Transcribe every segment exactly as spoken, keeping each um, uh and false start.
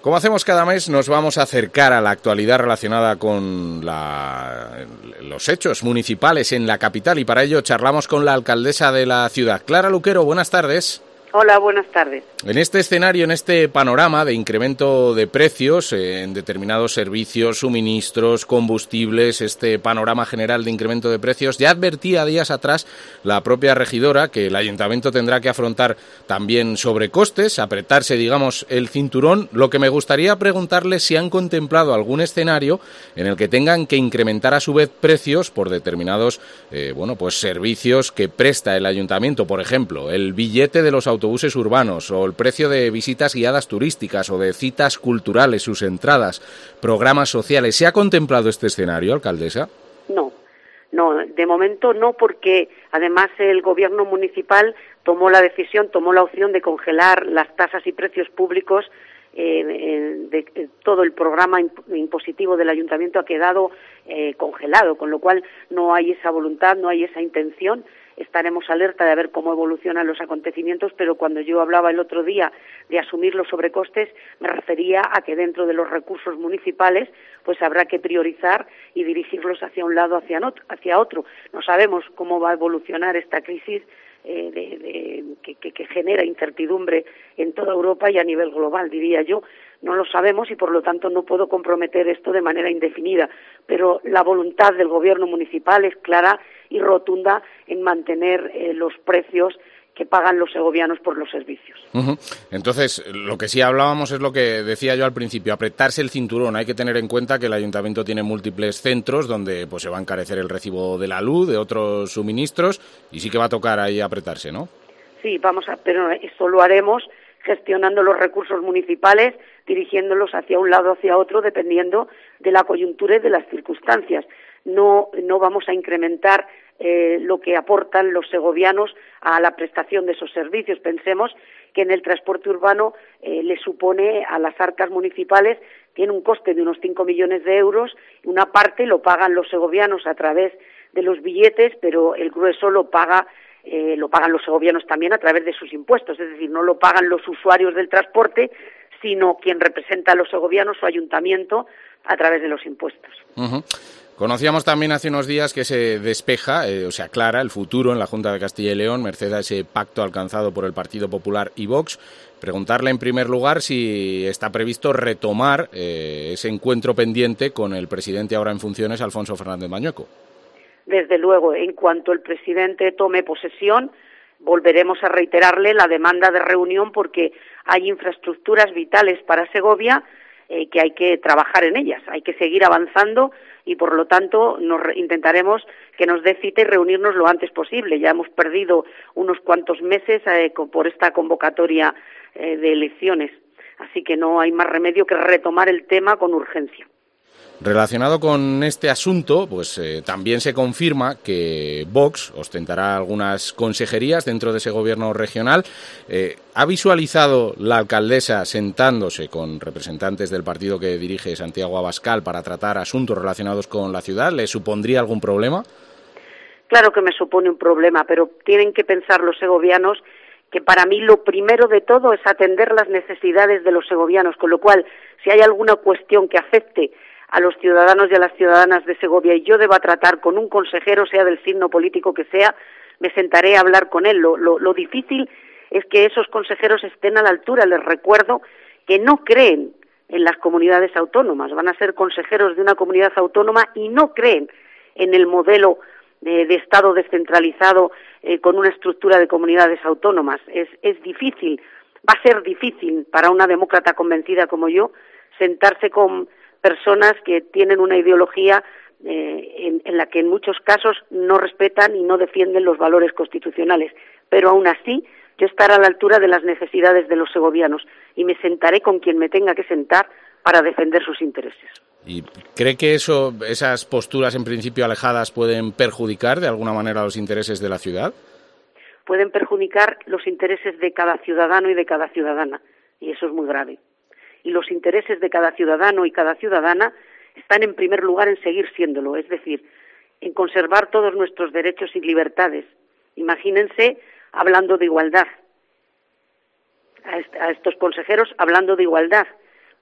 Como hacemos cada mes, nos vamos a acercar a la actualidad relacionada con la, los hechos municipales en la capital y para ello charlamos con la alcaldesa de la ciudad. Clara Luquero, buenas tardes. Hola, buenas tardes. En este escenario, en este panorama de incremento de precios eh, en determinados servicios, suministros, combustibles, este panorama general de incremento de precios, ya advertía días atrás la propia regidora que el ayuntamiento tendrá que afrontar también sobrecostes, apretarse, digamos, el cinturón. Lo que me gustaría preguntarle si han contemplado algún escenario en el que tengan que incrementar a su vez precios por determinados eh, bueno, pues servicios que presta el ayuntamiento, por ejemplo, el billete de los autobuses autobuses urbanos o el precio de visitas guiadas turísticas o de citas culturales, sus entradas, programas sociales. ¿Se ha contemplado este escenario, alcaldesa? No, no, de momento no, porque además el gobierno municipal tomó la decisión, tomó la opción de congelar las tasas y precios públicos. Eh, de, de, todo el programa impositivo del ayuntamiento ha quedado eh, congelado, con lo cual no hay esa voluntad, no hay esa intención. Estaremos alerta de ver cómo evolucionan los acontecimientos, pero cuando yo hablaba el otro día de asumir los sobrecostes, me refería a que dentro de los recursos municipales pues habrá que priorizar y dirigirlos hacia un lado, hacia, no, hacia otro. No sabemos cómo va a evolucionar esta crisis eh, de, de, que, que, que genera incertidumbre en toda Europa y a nivel global, diría yo. No lo sabemos y, por lo tanto, no puedo comprometer esto de manera indefinida, pero la voluntad del gobierno municipal es clara y rotunda en mantener eh, los precios que pagan los segovianos por los servicios. Uh-huh. Entonces, lo que sí hablábamos es lo que decía yo al principio, apretarse el cinturón. Hay que tener en cuenta que el ayuntamiento tiene múltiples centros donde pues se va a encarecer el recibo de la luz, de otros suministros, y sí que va a tocar ahí apretarse, ¿no? Sí, vamos a, pero eso lo haremos gestionando los recursos municipales, dirigiéndolos hacia un lado o hacia otro, dependiendo de la coyuntura y de las circunstancias. No, no vamos a incrementar eh, lo que aportan los segovianos a la prestación de esos servicios. Pensemos que en el transporte urbano eh, le supone a las arcas municipales, tiene un coste de unos cinco millones de euros, una parte lo pagan los segovianos a través de los billetes, pero el grueso lo paga Eh, lo pagan los segovianos también a través de sus impuestos, es decir, no lo pagan los usuarios del transporte, sino quien representa a los segovianos, su ayuntamiento, a través de los impuestos. Uh-huh. Conocíamos también hace unos días que se despeja, eh, o se aclara el futuro en la Junta de Castilla y León, merced a ese pacto alcanzado por el Partido Popular y Vox. Preguntarle en primer lugar si está previsto retomar eh, ese encuentro pendiente con el presidente ahora en funciones, Alfonso Fernández Mañueco. Desde luego, en cuanto el presidente tome posesión, volveremos a reiterarle la demanda de reunión porque hay infraestructuras vitales para Segovia eh, que hay que trabajar en ellas, hay que seguir avanzando y, por lo tanto, nos re- intentaremos que nos dé cita y reunirnos lo antes posible. Ya hemos perdido unos cuantos meses eh, por esta convocatoria eh, de elecciones, así que no hay más remedio que retomar el tema con urgencia. Relacionado con este asunto, pues eh, también se confirma que Vox ostentará algunas consejerías dentro de ese gobierno regional. Eh, ¿Ha visualizado la alcaldesa sentándose con representantes del partido que dirige Santiago Abascal para tratar asuntos relacionados con la ciudad? ¿Le supondría algún problema? Claro que me supone un problema, pero tienen que pensar los segovianos que para mí lo primero de todo es atender las necesidades de los segovianos, con lo cual, si hay alguna cuestión que afecte a los ciudadanos y a las ciudadanas de Segovia y yo deba tratar con un consejero, sea del signo político que sea, me sentaré a hablar con él. Lo, lo, lo difícil es que esos consejeros estén a la altura. Les recuerdo que no creen en las comunidades autónomas, van a ser consejeros de una comunidad autónoma y no creen en el modelo de, de Estado descentralizado eh, con una estructura de comunidades autónomas. Es, es difícil, va a ser difícil para una demócrata convencida como yo sentarse con personas que tienen una ideología eh, en, en la que en muchos casos no respetan y no defienden los valores constitucionales, pero aún así yo estaré a la altura de las necesidades de los segovianos y me sentaré con quien me tenga que sentar para defender sus intereses. ¿Y cree que eso, esas posturas en principio alejadas pueden perjudicar de alguna manera los intereses de la ciudad? Pueden perjudicar los intereses de cada ciudadano y de cada ciudadana, y eso es muy grave. Y los intereses de cada ciudadano y cada ciudadana están en primer lugar en seguir siéndolo, es decir, en conservar todos nuestros derechos y libertades. Imagínense hablando de igualdad, a, est- a estos consejeros hablando de igualdad,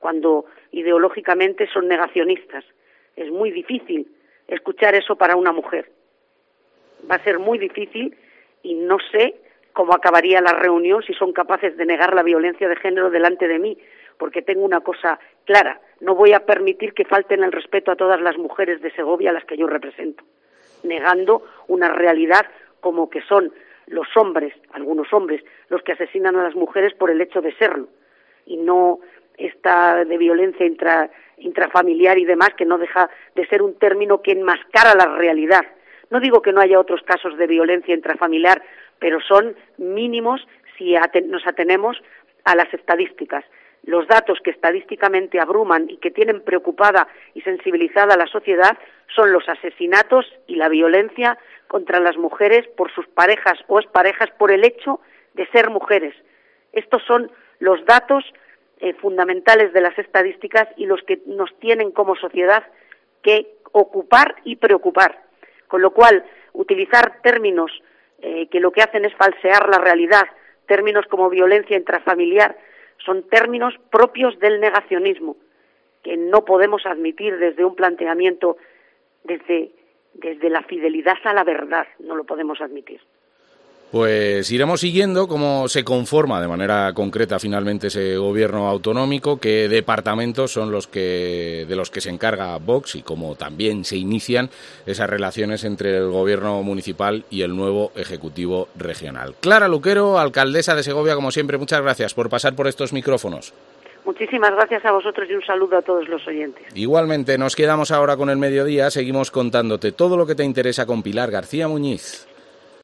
cuando ideológicamente son negacionistas. Es muy difícil escuchar eso para una mujer. Va a ser muy difícil y no sé cómo acabaría la reunión si son capaces de negar la violencia de género delante de mí, porque tengo una cosa clara: no voy a permitir que falten el respeto a todas las mujeres de Segovia a las que yo represento, negando una realidad como que son los hombres, algunos hombres, los que asesinan a las mujeres por el hecho de serlo, y no esta de violencia intra, intrafamiliar y demás, que no deja de ser un término que enmascara la realidad. No digo que no haya otros casos de violencia intrafamiliar, pero son mínimos si nos atenemos a las estadísticas. Los datos que estadísticamente abruman y que tienen preocupada y sensibilizada a la sociedad son los asesinatos y la violencia contra las mujeres por sus parejas o exparejas por el hecho de ser mujeres. Estos son los datos eh, fundamentales de las estadísticas y los que nos tienen como sociedad que ocupar y preocupar. Con lo cual, utilizar términos eh, que lo que hacen es falsear la realidad, términos como violencia intrafamiliar, son términos propios del negacionismo, que no podemos admitir desde un planteamiento, desde, desde la fidelidad a la verdad, no lo podemos admitir. Pues iremos siguiendo cómo se conforma de manera concreta finalmente ese gobierno autonómico, qué departamentos son los que de los que se encarga Vox y cómo también se inician esas relaciones entre el gobierno municipal y el nuevo ejecutivo regional. Clara Luquero, alcaldesa de Segovia, como siempre, muchas gracias por pasar por estos micrófonos. Muchísimas gracias a vosotros y un saludo a todos los oyentes. Igualmente, nos quedamos ahora con el mediodía, seguimos contándote todo lo que te interesa con Pilar García Muñiz.